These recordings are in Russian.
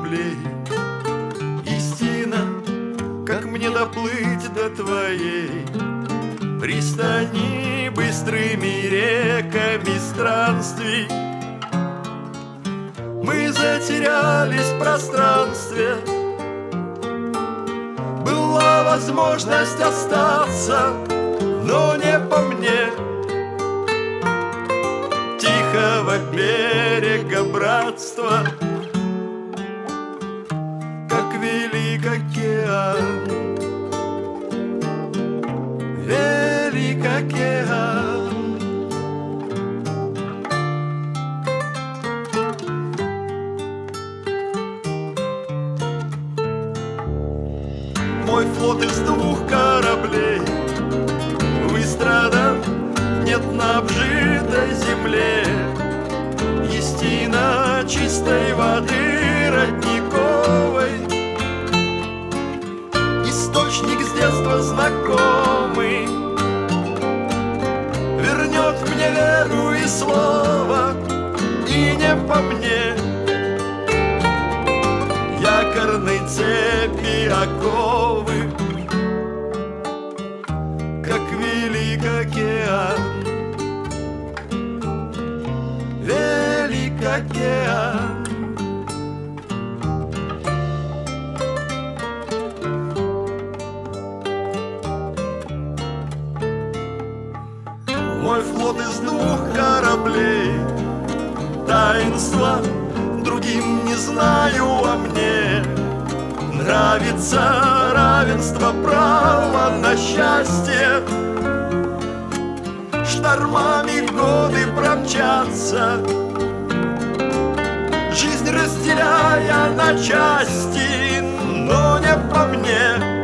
кораблей. Истина, как мне доплыть до твоей пристани быстрыми реками странствий? Мы затерялись в пространстве, была возможность остаться, но не по мне. Тихого берега братства, как велик океан, велик океан. Мой флот из 2 кораблей выстрадан, нет на обжитой земле истина чистой воды родниковой. Источник с детства знакомый вернет мне веру и слово, и не по мне якорной цепи оковы, как велик океан, велик океан. Мой флот из 2 кораблей, таинства другим не знаю, а мне нравится равенство права на счастье. Штормами годы промчатся, жизнь разделяя на части, но не по мне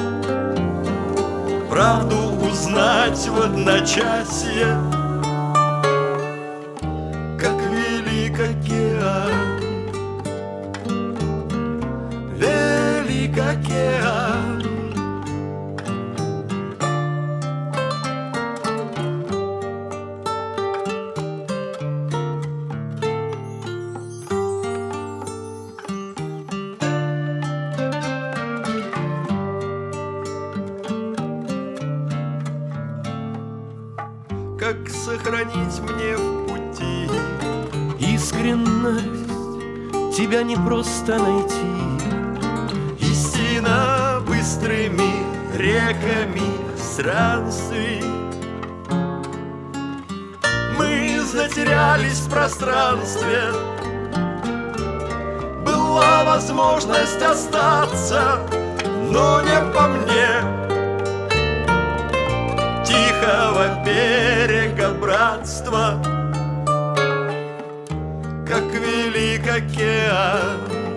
правду узнать в одночасье, как велик океан, велик океан. Как сохранить мне в пути искренность? Тебя не просто найти. Истина быстрыми реками странствий. Мы затерялись в пространстве, была возможность остаться, но не по мне тихого берега братства, как велик океан,